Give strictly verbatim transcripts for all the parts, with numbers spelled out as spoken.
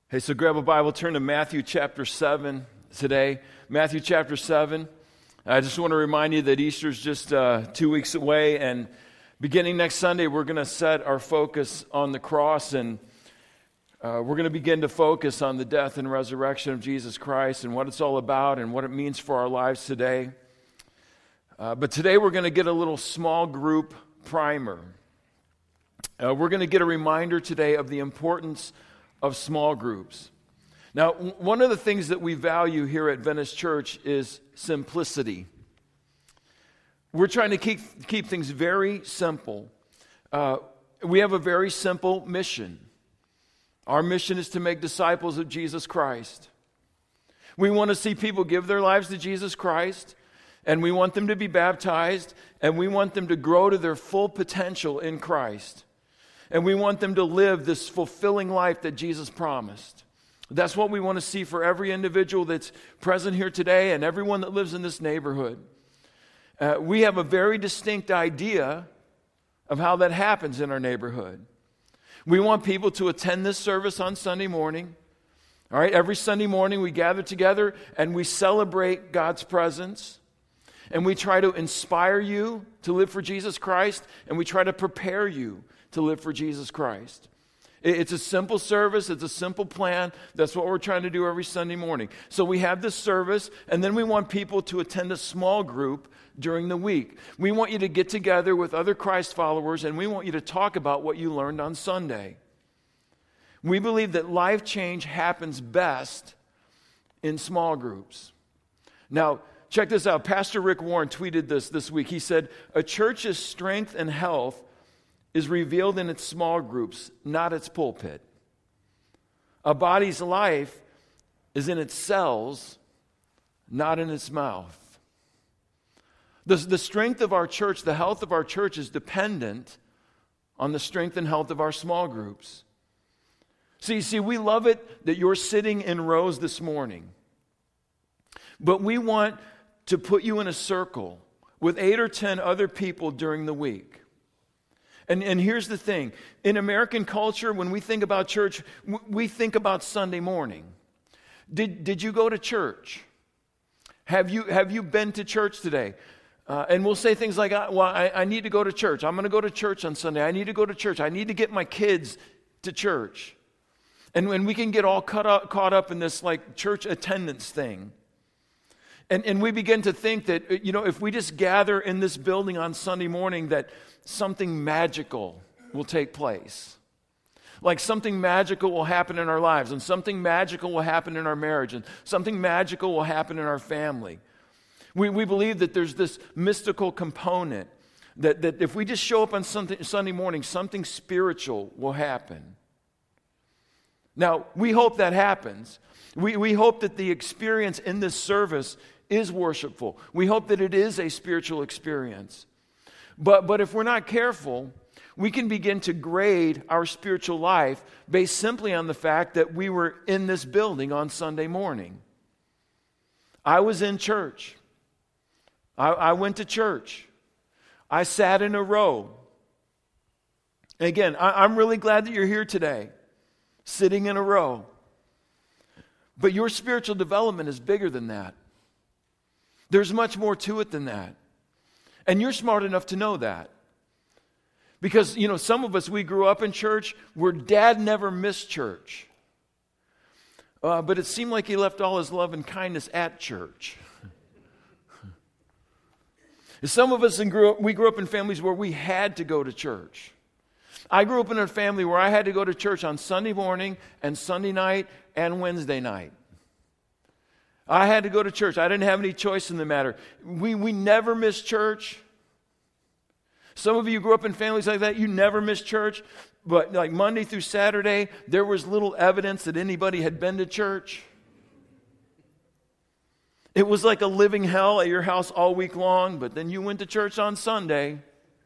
Hey, so grab a Bible, turn to Matthew chapter seven today. Matthew chapter seven. I just want to remind you that Easter's just uh, two weeks away, and beginning next Sunday, we're going to set our focus on the cross, and uh, we're going to begin to focus on the death and resurrection of Jesus Christ and what it's all about and what it means for our lives today. Uh, but today, we're going to get a little small group primer. Uh, we're going to get a reminder today of the importance of small groups. Now, one of the things that we value here at Venice Church is simplicity. We're trying to keep, keep things very simple. Uh, we have a very simple mission. Our mission is to make disciples of Jesus Christ. We want to see people give their lives to Jesus Christ, and we want them to be baptized, and we want them to grow to their full potential in Christ. And we want them to live this fulfilling life that Jesus promised. That's what we want to see for every individual that's present here today and everyone that lives in this neighborhood. Uh, we have a very distinct idea of how that happens in our neighborhood. We want people to attend this service on Sunday morning. All right, every Sunday morning we gather together and we celebrate God's presence. And we try to inspire you to live for Jesus Christ, and we try to prepare you to live for Jesus Christ. It's a simple service. It's a simple plan. That's what we're trying to do every Sunday morning. So we have this service, and then we want people to attend a small group during the week. We want you to get together with other Christ followers, and we want you to talk about what you learned on Sunday. We believe that life change happens best in small groups. Now, check this out. Pastor Rick Warren tweeted this this week. He said, "A church's strength and health is revealed in its small groups, not its pulpit. A body's life is in its cells, not in its mouth." The, the strength of our church, the health of our church is dependent on the strength and health of our small groups. See, see, we love it that you're sitting in rows this morning. But we want to put you in a circle with eight or ten other people during the week. And, and here's the thing. In American culture, when we think about church, we think about Sunday morning. Did, did you go to church? Have you, have you been to church today? Uh, and we'll say things like, well, I, I need to go to church. I'm going to go to church on Sunday. I need to go to church. I need to get my kids to church. And when we can get all caught up, caught up in this like church attendance thing. And, and we begin to think that, you know, if we just gather in this building on Sunday morning, that something magical will take place. Like something magical will happen in our lives, and something magical will happen in our marriage, and something magical will happen in our family. We, we believe that there's this mystical component, that, that if we just show up on Sunday, Sunday morning, something spiritual will happen. Now, we hope that happens. We, we hope that the experience in this service is worshipful. We hope that it is a spiritual experience. But, but if we're not careful, we can begin to grade our spiritual life based simply on the fact that we were in this building on Sunday morning. I was in church. I, I went to church. I sat in a row. And again, I, I'm really glad that you're here today, sitting in a row. But your spiritual development is bigger than that. There's much more to it than that. And you're smart enough to know that. Because, you know, some of us, we grew up in church where dad never missed church. Uh, but it seemed like he left all his love and kindness at church. Some of us, in grew up, we grew up in families where we had to go to church. I grew up in a family where I had to go to church on Sunday morning and Sunday night and Wednesday night. I had to go to church. I didn't have any choice in the matter. We we never missed church. Some of you grew up in families like that. You never missed church. But like Monday through Saturday, there was little evidence that anybody had been to church. It was like a living hell at your house all week long, but then you went to church on Sunday.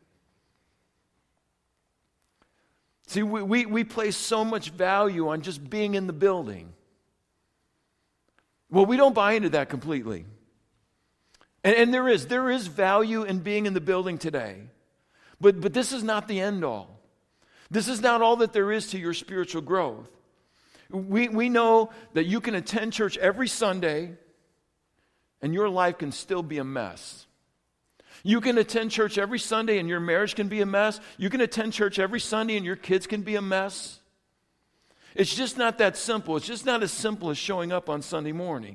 See, we, we, we place so much value on just being in the building. Well, we don't buy into that completely. And, and there is, there is value in being in the building today. But, but this is not the end all. This is not all that there is to your spiritual growth. We, we know that you can attend church every Sunday and your life can still be a mess. You can attend church every Sunday and your marriage can be a mess. You can attend church every Sunday and your kids can be a mess. It's just not that simple. It's just not as simple as showing up on Sunday morning.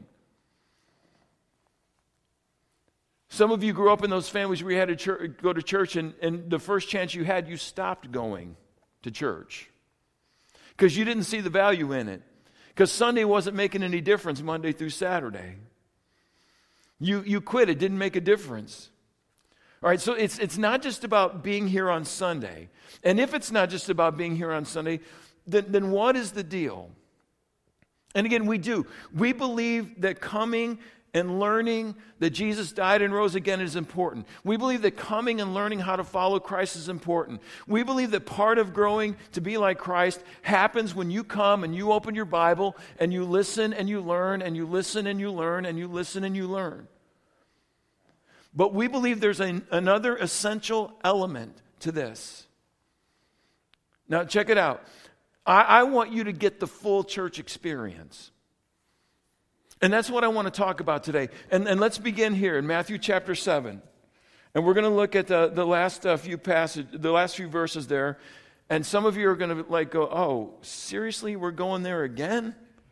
Some of you grew up in those families where you had to church, go to church and, and the first chance you had, you stopped going to church because you didn't see the value in it, because Sunday wasn't making any difference Monday through Saturday. You, you quit. It didn't make a difference. All right, so it's it's not just about being here on Sunday. And if it's not just about being here on Sunday, then, then what is the deal? And again, we do. We believe that coming and learning that Jesus died and rose again is important. We believe that coming and learning how to follow Christ is important. We believe that part of growing to be like Christ happens when you come and you open your Bible and you listen and you learn and you listen and you learn and you listen and you learn. But we believe there's a, another essential element to this. Now, check it out. I, I want you to get the full church experience. And that's what I want to talk about today. And, and let's begin here in Matthew chapter seven. And we're going to look at the, the last uh, few passage, the last few verses there. And some of you are going to like go, oh, seriously, we're going there again?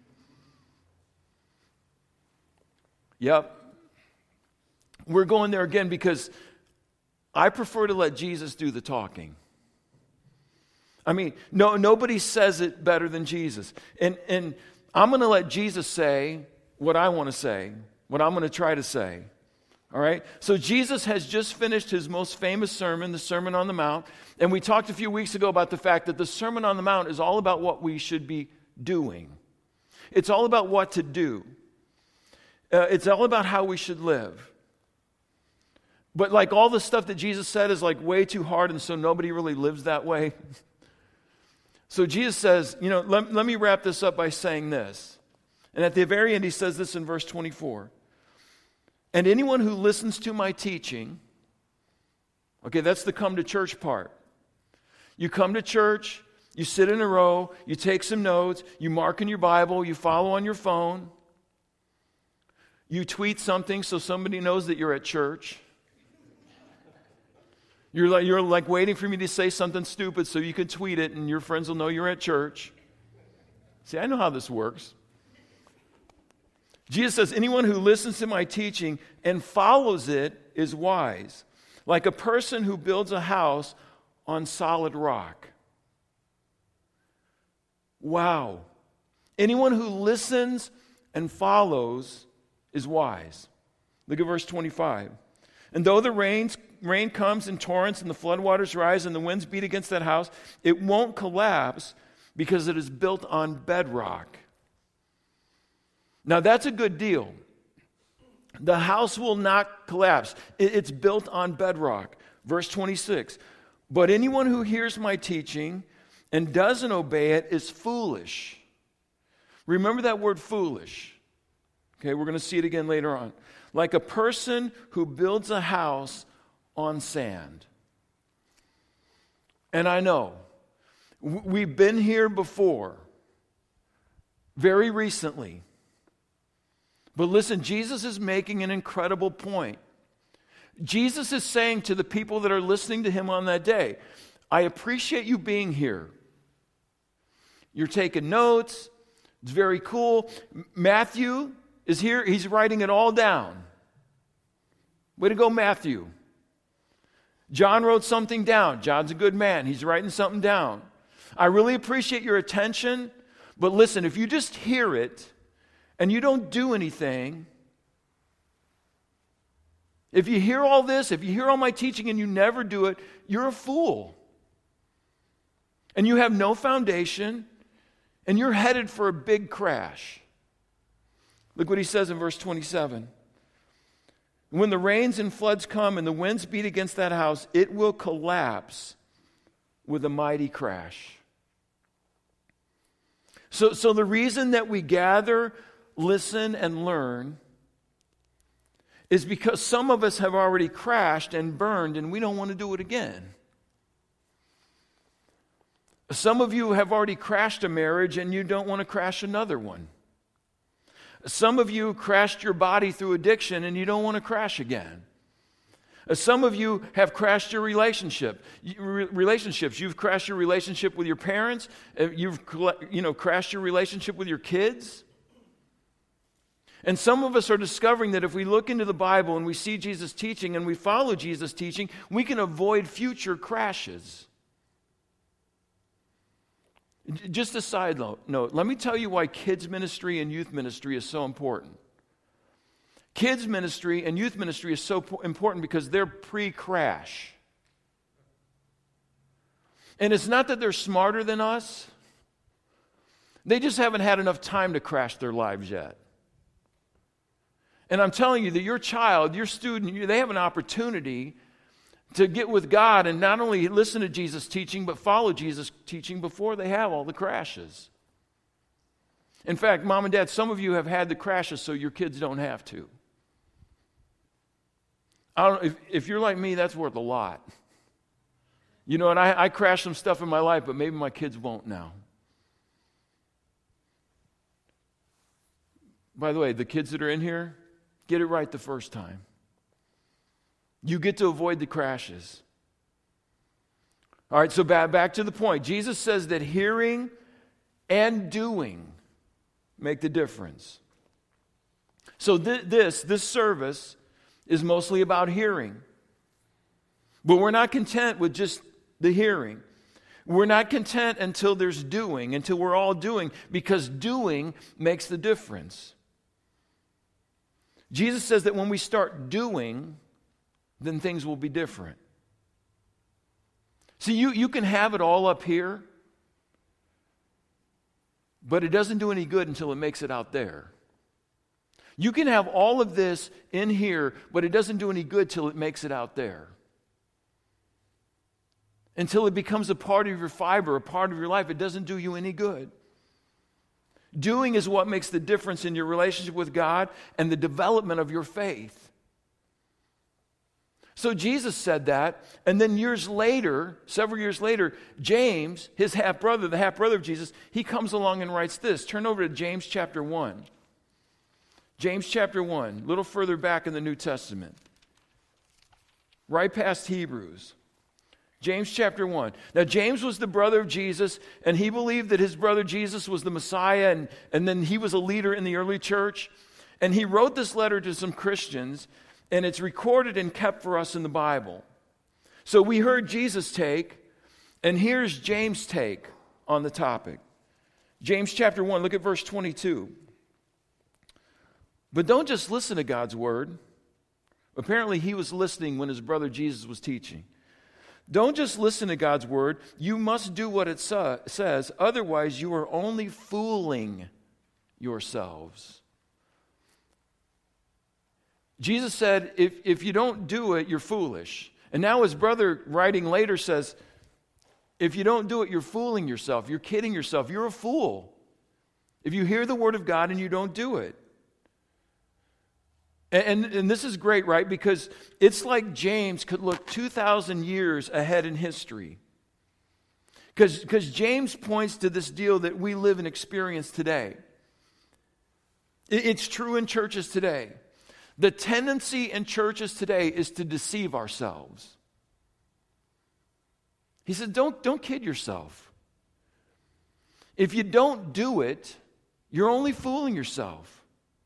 Yep. We're going there again because I prefer to let Jesus do the talking. I mean, no, nobody says it better than Jesus. And, and I'm going to let Jesus say what I want to say, what I'm going to try to say. All right? So Jesus has just finished his most famous sermon, the Sermon on the Mount. And we talked a few weeks ago about the fact that the Sermon on the Mount is all about what we should be doing. It's all about what to do. Uh, it's all about how we should live. But like all the stuff that Jesus said is like way too hard, and so nobody really lives that way. So Jesus says, you know, let, let me wrap this up by saying this. And at the very end, he says this in verse twenty-four. And anyone who listens to my teaching, okay, that's the come to church part. You come to church, you sit in a row, you take some notes, you mark in your Bible, you follow on your phone, you tweet something so somebody knows that you're at church. You're like, you're like waiting for me to say something stupid so you can tweet it and your friends will know you're at church. See, I know how this works. Jesus says, anyone who listens to my teaching and follows it is wise, like a person who builds a house on solid rock. Wow. Anyone who listens and follows is wise. Look at verse twenty-five. And though the rains, rain comes in torrents and the floodwaters rise and the winds beat against that house, it won't collapse because it is built on bedrock. Now that's a good deal. The house will not collapse. It's built on bedrock. Verse twenty-six. But anyone who hears my teaching and doesn't obey it is foolish. Remember that word foolish. Okay, we're going to see it again later on. Like a person who builds a house on sand. And I know, we've been here before, very recently. But listen, Jesus is making an incredible point. Jesus is saying to the people that are listening to him on that day, I appreciate you being here. You're taking notes. It's very cool. Matthew is here. He's writing it all down. Way to go, Matthew. John wrote something down. John's a good man. He's writing something down. I really appreciate your attention. But listen, if you just hear it and you don't do anything, if you hear all this, if you hear all my teaching and you never do it, you're a fool. And you have no foundation, and you're headed for a big crash. Look what he says in verse twenty-seven. When the rains and floods come and the winds beat against that house, it will collapse with a mighty crash. So, so the reason that we gather, listen, and learn is because some of us have already crashed and burned and we don't want to do it again. Some of you have already crashed a marriage and you don't want to crash another one. Some of you crashed your body through addiction and you don't want to crash again. Some of you have crashed your relationship. Relationships. You've crashed your relationship with your parents. You've you know crashed your relationship with your kids. And some of us are discovering that if we look into the Bible and we see Jesus' teaching and we follow Jesus' teaching, we can avoid future crashes. Just a side note, let me tell you why kids ministry and youth ministry is so important. Kids ministry and youth ministry is so important because they're pre-crash. And it's not that they're smarter than us. They just haven't had enough time to crash their lives yet. And I'm telling you that your child, your student, they have an opportunity to get with God and not only listen to Jesus' teaching, but follow Jesus' teaching before they have all the crashes. In fact, mom and dad, some of you have had the crashes so your kids don't have to. I don't, if, if you're like me, that's worth a lot. You know, and I, I crashed some stuff in my life, but maybe my kids won't now. By the way, the kids that are in here, get it right the first time. You get to avoid the crashes. All right, so back, back to the point. Jesus says that hearing and doing make the difference. So th- this, this service is mostly about hearing. But we're not content with just the hearing. We're not content until there's doing, until we're all doing, because doing makes the difference. Jesus says that when we start doing, then things will be different. See, you, you can have it all up here, but it doesn't do any good until it makes it out there. You can have all of this in here, but it doesn't do any good till it makes it out there. Until it becomes a part of your fiber, a part of your life, it doesn't do you any good. Doing is what makes the difference in your relationship with God and the development of your faith. So Jesus said that, and then years later, several years later, James, his half-brother, the half-brother of Jesus, he comes along and writes this. Turn over to James chapter one. James chapter one, a little further back in the New Testament. Right past Hebrews. James chapter one. Now, James was the brother of Jesus, and he believed that his brother Jesus was the Messiah, and, and then he was a leader in the early church. And he wrote this letter to some Christians, and it's recorded and kept for us in the Bible. So we heard Jesus' take, and here's James' take on the topic. James chapter one, look at verse twenty-two. But don't just listen to God's word. Apparently he was listening when his brother Jesus was teaching. Don't just listen to God's word. You must do what it sa- says. Otherwise, you are only fooling yourselves. Jesus said, if, if you don't do it, you're foolish. And now his brother, writing later, says, if you don't do it, you're fooling yourself. You're kidding yourself. You're a fool. If you hear the word of God and you don't do it. And, and, and this is great, right? Because it's like James could look two thousand years ahead in history. Because because James points to this deal that we live and experience today. It, it's true in churches today. The tendency in churches today is to deceive ourselves. He said, don't, don't kid yourself. If you don't do it, you're only fooling yourself.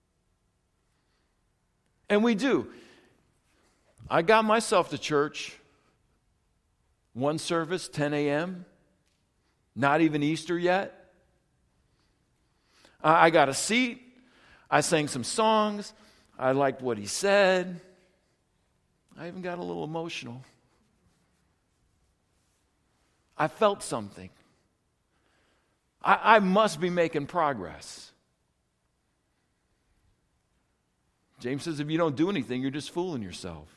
And we do. I got myself to church. One service, ten a.m. Not even Easter yet. I got a seat. I sang some songs. I liked what he said. I even got a little emotional. I felt something. I, I must be making progress. James says if you don't do anything, you're just fooling yourself.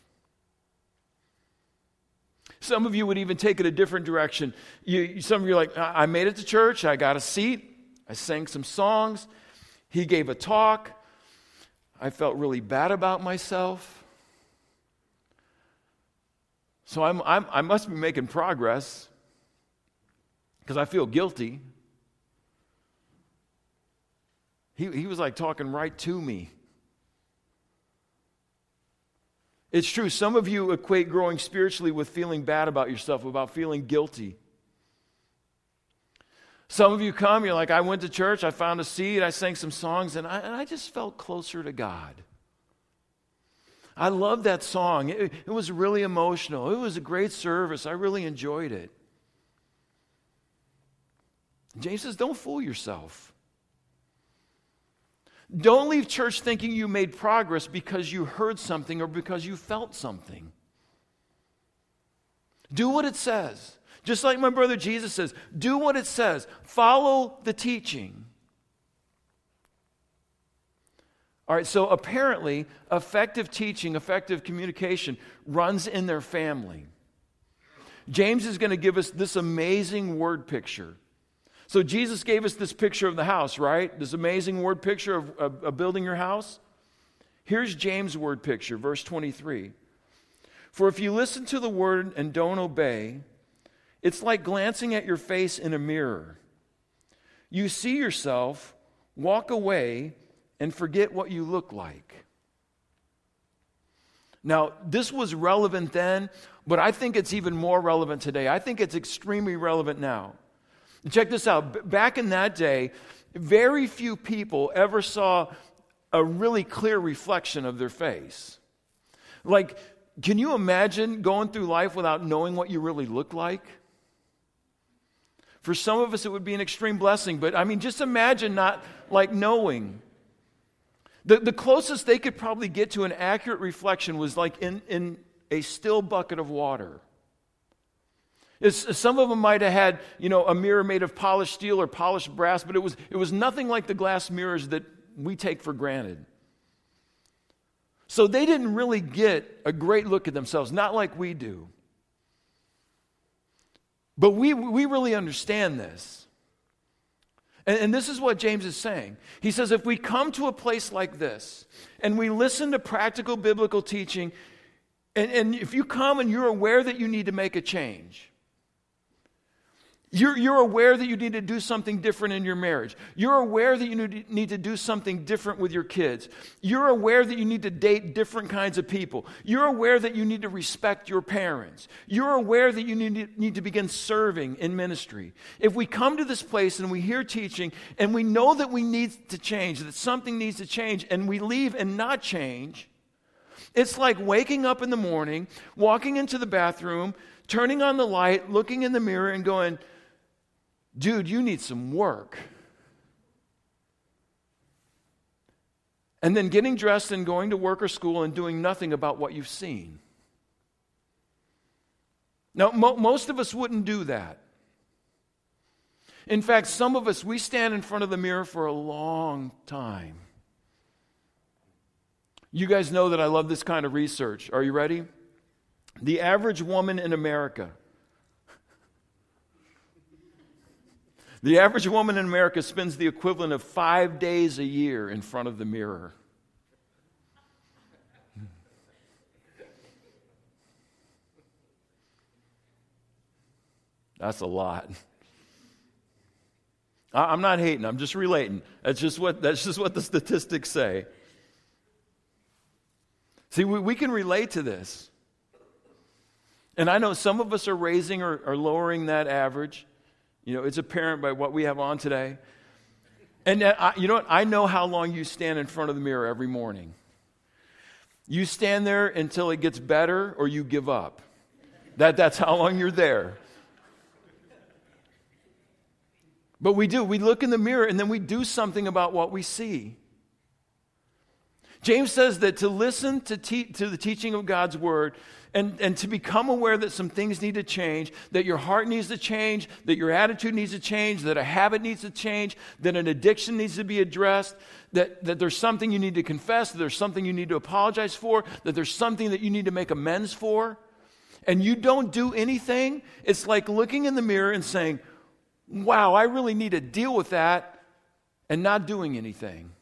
Some of you would even take it a different direction. You, some of you are like, I made it to church. I got a seat. I sang some songs. He gave a talk. I felt really bad about myself. So I'm, I'm, I must be making progress because I feel guilty. He, he was like talking right to me. It's true, some of you equate growing spiritually with feeling bad about yourself, about feeling guilty. Some of you come, you're like, I went to church, I found a seat, I sang some songs, and I, and I just felt closer to God. I love that song. It, it was really emotional. It was a great service. I really enjoyed it. James says, don't fool yourself. Don't leave church thinking you made progress because you heard something or because you felt something. Do what it says. Just like my brother Jesus says, do what it says. Follow the teaching. All right, so apparently, effective teaching, effective communication runs in their family. James is going to give us this amazing word picture. So Jesus gave us this picture of the house, right? This amazing word picture of, of, of building your house. Here's James' word picture, verse twenty-three. For if you listen to the word and don't obey, it's like glancing at your face in a mirror. You see yourself, walk away, and forget what you look like. Now, this was relevant then, but I think it's even more relevant today. I think it's extremely relevant now. Check this out. B- back in that day, very few people ever saw a really clear reflection of their face. Like, can you imagine going through life without knowing what you really look like? For some of us, it would be an extreme blessing, but I mean, just imagine not like knowing. The, the closest they could probably get to an accurate reflection was like in, in a still bucket of water. It's, some of them might have had, you know, a mirror made of polished steel or polished brass, but it was, it was nothing like the glass mirrors that we take for granted. So they didn't really get a great look at themselves, not like we do. But we, we really understand this. And, and this is what James is saying. He says if we come to a place like this and we listen to practical biblical teaching, and, and if you come and you're aware that you need to make a change, You're, you're aware that you need to do something different in your marriage. You're aware that you need to do something different with your kids. You're aware that you need to date different kinds of people. You're aware that you need to respect your parents. You're aware that you need to, need to begin serving in ministry. If we come to this place and we hear teaching and we know that we need to change, that something needs to change, and we leave and not change, it's like waking up in the morning, walking into the bathroom, turning on the light, looking in the mirror and going, dude, you need some work. And then getting dressed and going to work or school and doing nothing about what you've seen. Now, mo- most of us wouldn't do that. In fact, some of us, we stand in front of the mirror for a long time. You guys know that I love this kind of research. Are you ready? The average woman in America The average woman in America spends the equivalent of five days a year in front of the mirror. That's a lot. I'm not hating, I'm just relating. That's just what, that's just what the statistics say. See, we, we can relate to this. And I know some of us are raising or, or lowering that average. You know, it's apparent by what we have on today. And I, you know what? I know how long you stand in front of the mirror every morning. You stand there until it gets better or you give up. That, that's how long you're there. But we do. We look in the mirror and then we do something about what we see. James says that to listen to, te- to the teaching of God's word and, and to become aware that some things need to change, that your heart needs to change, that your attitude needs to change, that a habit needs to change, that an addiction needs to be addressed, that, that there's something you need to confess, that there's something you need to apologize for, that there's something that you need to make amends for, and you don't do anything, it's like looking in the mirror and saying, wow, I really need to deal with that, and not doing anything.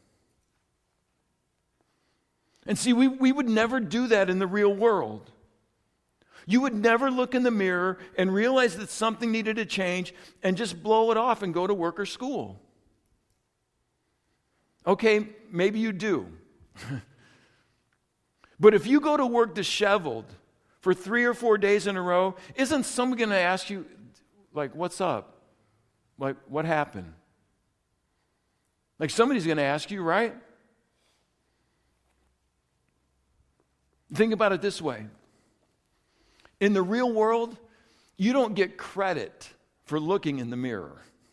And see, we, we would never do that in the real world. You would never look in the mirror and realize that something needed to change and just blow it off and go to work or school. Okay, maybe you do. But if you go to work disheveled for three or four days in a row, isn't someone going to ask you, like, what's up? Like, what happened? Like, somebody's going to ask you, right? Think about it this way. In the real world, you don't get credit for looking in the mirror.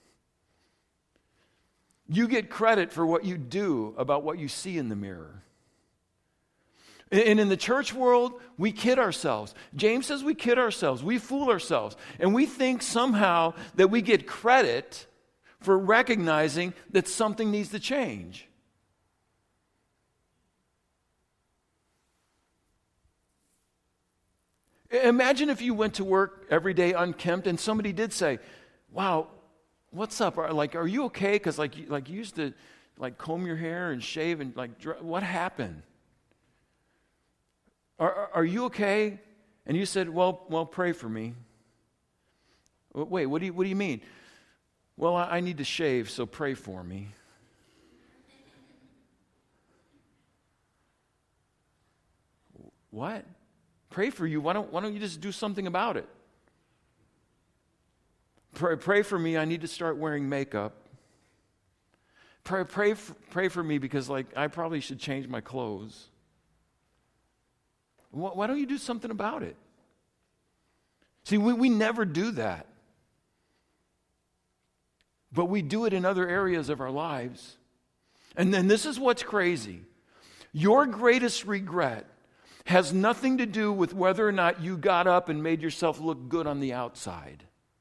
You get credit for what you do about what you see in the mirror. And in the church world, we kid ourselves. James says we kid ourselves. We fool ourselves. And we think somehow that we get credit for recognizing that something needs to change. Imagine if you went to work every day unkempt and somebody did say, wow, what's up? Are, like, are you okay? Because like, you, like you used to like comb your hair and shave and like, what happened? Are, are you okay? And you said, well, well, pray for me. Wait, what do you, what do you mean? Well, I, I need to shave, so pray for me. What? Pray for you? Why don't, why don't you just do something about it? Pray, pray for me. I need to start wearing makeup. Pray, pray, for, pray for me because, like, I probably should change my clothes. Why, why don't you do something about it? See, we, we never do that. But we do it in other areas of our lives. And then this is what's crazy. Your greatest regret has nothing to do with whether or not you got up and made yourself look good on the outside.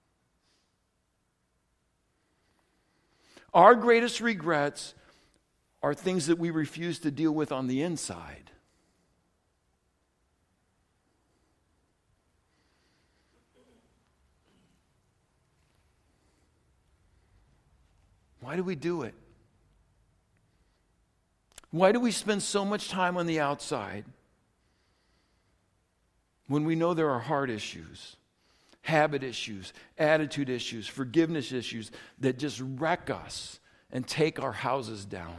Our greatest regrets are things that we refuse to deal with on the inside. Why do we do it? Why do we spend so much time on the outside when we know there are heart issues, habit issues, attitude issues, forgiveness issues that just wreck us and take our houses down?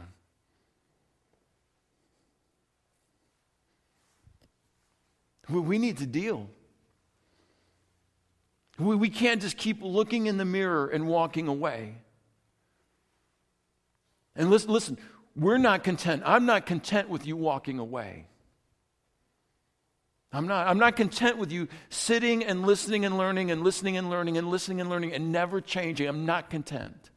We need to deal. We can't just keep looking in the mirror and walking away. And listen, listen, we're not content. I'm not content with you walking away. I'm not. I'm not content with you sitting and listening and learning and listening and learning and listening and learning and never changing. I'm not content.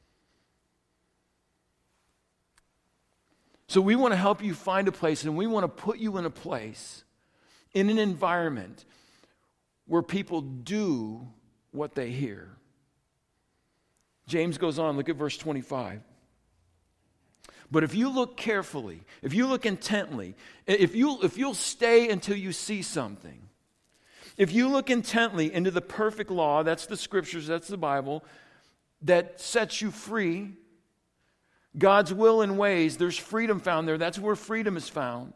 So we want to help you find a place, and we want to put you in a place, in an environment where people do what they hear. James goes on, look at verse twenty-five. But if you look carefully, if you look intently, if, you, if you'll stay until you see something, if you look intently into the perfect law, that's the scriptures, that's the Bible, that sets you free, God's will and ways, there's freedom found there. That's where freedom is found.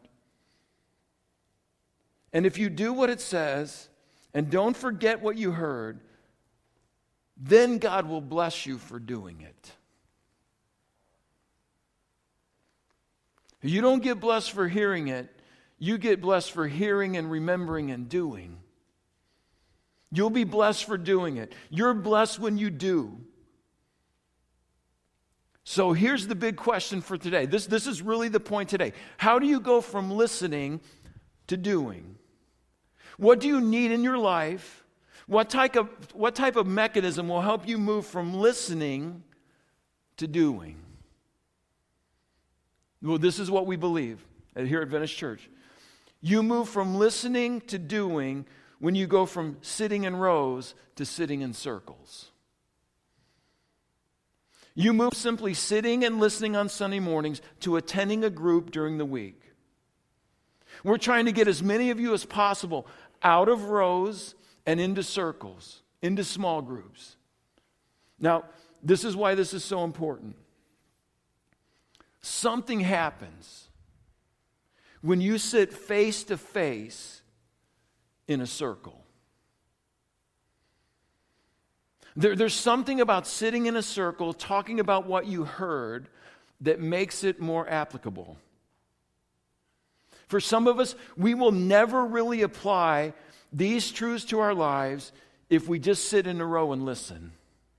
And if you do what it says and don't forget what you heard, then God will bless you for doing it. You don't get blessed for hearing it. You get blessed for hearing and remembering and doing. You'll be blessed for doing it. You're blessed when you do. So here's the big question for today. This, this is really the point today. How do you go from listening to doing? What do you need in your life? What type of, what type of mechanism will help you move from listening to doing? Well, this is what we believe here at Venice Church. You move from listening to doing when you go from sitting in rows to sitting in circles. You move simply sitting and listening on Sunday mornings to attending a group during the week. We're trying to get as many of you as possible out of rows and into circles, into small groups. Now, this is why this is so important. Something happens when you sit face to face in a circle. There, there's something about sitting in a circle, talking about what you heard, that makes it more applicable. For some of us, we will never really apply these truths to our lives if we just sit in a row and listen.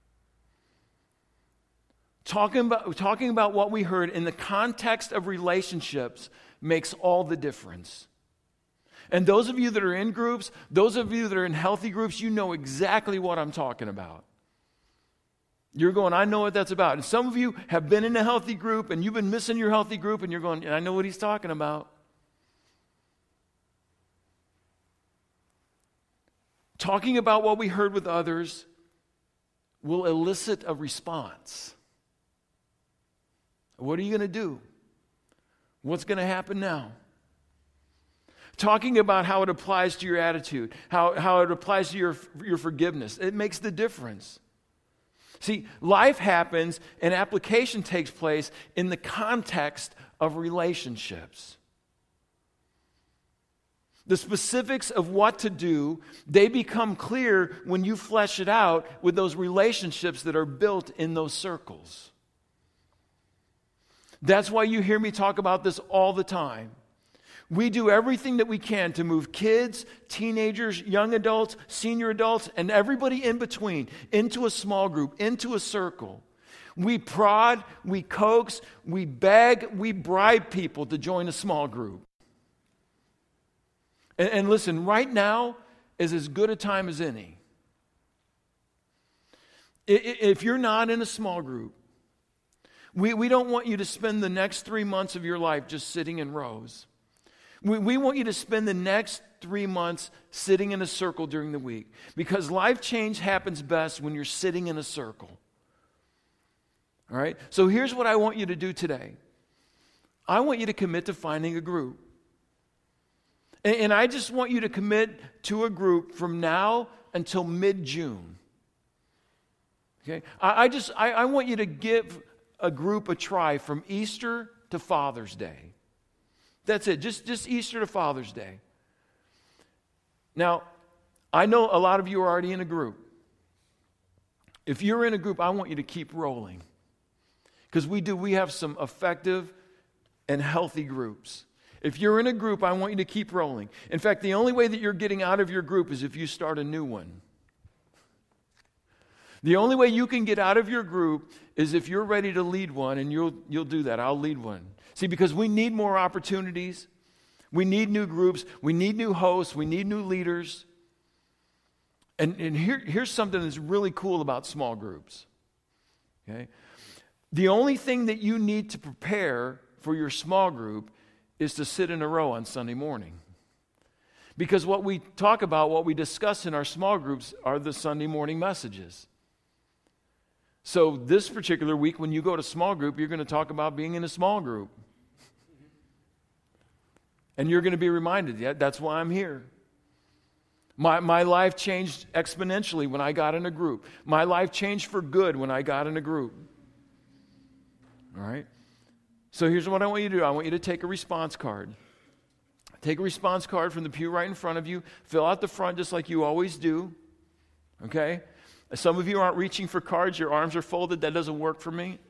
Talking about, talking about what we heard in the context of relationships makes all the difference. And those of you that are in groups, those of you that are in healthy groups, you know exactly what I'm talking about. You're going, I know what that's about. And some of you have been in a healthy group and you've been missing your healthy group and you're going, I know what he's talking about. Talking about what we heard with others will elicit a response. What are you going to do? What's going to happen now? Talking about how it applies to your attitude, how, how it applies to your, your forgiveness, it makes the difference. See, life happens and application takes place in the context of relationships. The specifics of what to do, they become clear when you flesh it out with those relationships that are built in those circles. That's why you hear me talk about this all the time. We do everything that we can to move kids, teenagers, young adults, senior adults, and everybody in between into a small group, into a circle. We prod, we coax, we beg, we bribe people to join a small group. And, and listen, right now is as good a time as any. If you're not in a small group, we, we don't want you to spend the next three months of your life just sitting in rows. We, we want you to spend the next three months sitting in a circle during the week, because life change happens best when you're sitting in a circle. All right? So here's what I want you to do today. I want you to commit to finding a group. And, and I just want you to commit to a group from now until mid-June. Okay? I, I just, I, I want you to give a group a try from Easter to Father's Day. That's it, just, just Easter to Father's Day. Now, I know a lot of you are already in a group. If you're in a group, I want you to keep rolling. Because we do, we have some effective and healthy groups. If you're in a group, I want you to keep rolling. In fact, the only way that you're getting out of your group is if you start a new one. The only way you can get out of your group is if you're ready to lead one, and you'll you'll do that. I'll lead one. See, because we need more opportunities. We need new groups. We need new hosts. We need new leaders. And, and here, here's something that's really cool about small groups. Okay? The only thing that you need to prepare for your small group is to sit in a row on Sunday morning. Because what we talk about, what we discuss in our small groups are the Sunday morning messages. So this particular week, when you go to small group, you're going to talk about being in a small group. And you're going to be reminded, yeah, that's why I'm here. My, my life changed exponentially when I got in a group. My life changed for good when I got in a group. All right? So here's what I want you to do. I want you to take a response card. Take a response card from the pew right in front of you. Fill out the front just like you always do. Okay? Some of you aren't reaching for cards. Your arms are folded. That doesn't work for me.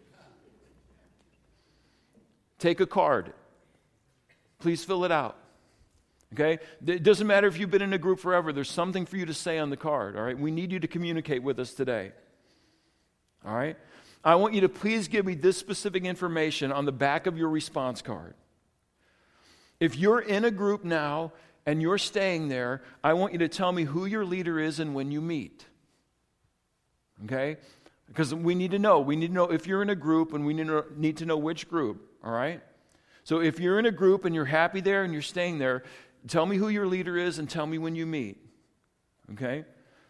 Take a card. Please fill it out. Okay? It doesn't matter if you've been in a group forever. There's something for you to say on the card. All right? We need you to communicate with us today. All right? I want you to please give me this specific information on the back of your response card. If you're in a group now and you're staying there, I want you to tell me who your leader is and when you meet. Okay? Because we need to know. We need to know if you're in a group, and we need to know, need to know which group. All right? So if you're in a group and you're happy there and you're staying there, tell me who your leader is and tell me when you meet. Okay?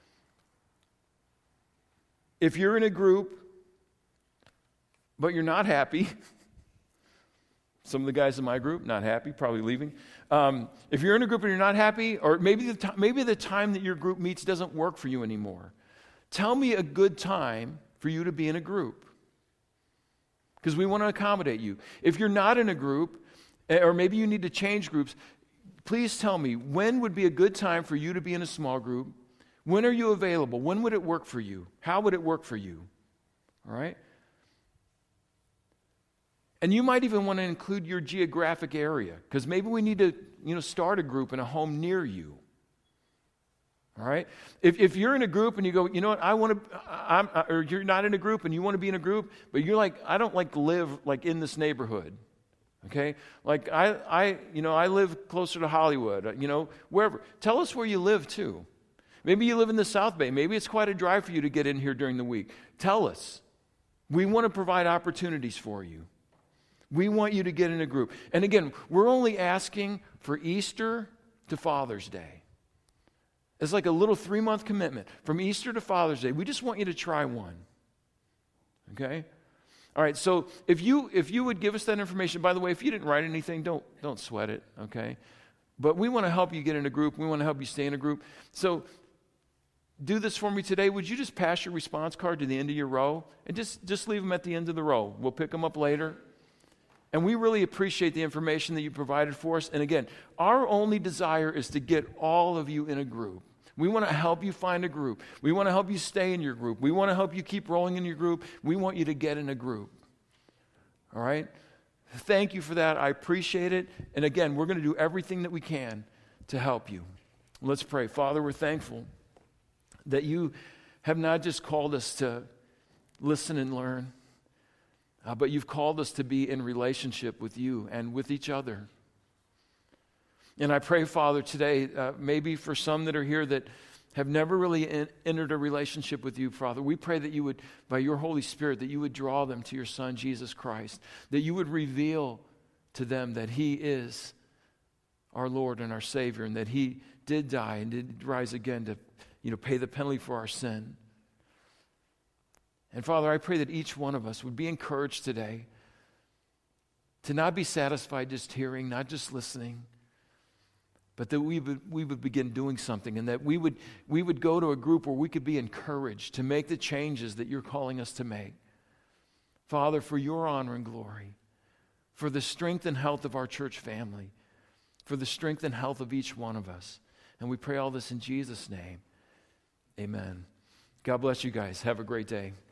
If you're in a group but you're not happy, some of the guys in my group, not happy, probably leaving. Um, if you're in a group and you're not happy, or maybe the, t- maybe the time that your group meets doesn't work for you anymore, tell me a good time for you to be in a group. Because we want to accommodate you. If you're not in a group, or maybe you need to change groups, please tell me, when would be a good time for you to be in a small group? When are you available? When would it work for you? How would it work for you? All right? And you might even want to include your geographic area, because maybe we need to, you know, start a group in a home near you. All right? If if you're in a group and you go, you know what, I want to, I'm, or you're not in a group and you want to be in a group, but you're like, I don't like live like in this neighborhood. Okay? Like I, I, you know, I live closer to Hollywood, you know, wherever. Tell us where you live too. Maybe you live in the South Bay. Maybe it's quite a drive for you to get in here during the week. Tell us. We want to provide opportunities for you. We want you to get in a group. And again, we're only asking for Easter to Father's Day. It's like a little three-month commitment. From Easter to Father's Day, we just want you to try one. Okay? All right, so if you if you would give us that information, by the way, if you didn't write anything, don't don't sweat it, okay? But we want to help you get in a group. We want to help you stay in a group. So do this for me today. Would you just pass your response card to the end of your row and just, just leave them at the end of the row. We'll pick them up later. And we really appreciate the information that you provided for us. And again, our only desire is to get all of you in a group. We want to help you find a group. We want to help you stay in your group. We want to help you keep rolling in your group. We want you to get in a group. All right? Thank you for that. I appreciate it. And again, we're going to do everything that we can to help you. Let's pray. Father, we're thankful that you have not just called us to listen and learn, uh, but you've called us to be in relationship with you and with each other. And I pray, Father, today, uh, maybe for some that are here that have never really in, entered a relationship with you, Father, we pray that you would, by your Holy Spirit, that you would draw them to your Son, Jesus Christ, that you would reveal to them that he is our Lord and our Savior, and that he did die and did rise again to, you know, pay the penalty for our sin. And Father, I pray that each one of us would be encouraged today to not be satisfied just hearing, not just listening, but that we would, we would begin doing something, and that we would, we would go to a group where we could be encouraged to make the changes that you're calling us to make. Father, for your honor and glory, for the strength and health of our church family, for the strength and health of each one of us. And we pray all this in Jesus' name. Amen. God bless you guys. Have a great day.